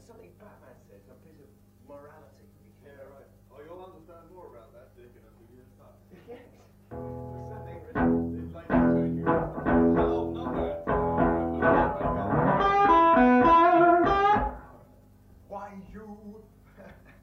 something Batman says, a bit of morality. Yeah, right. Oh, you'll understand more about that, Dick, in a few years' time. Yes. There's something written. It's like to you. Hello, number. Why, you...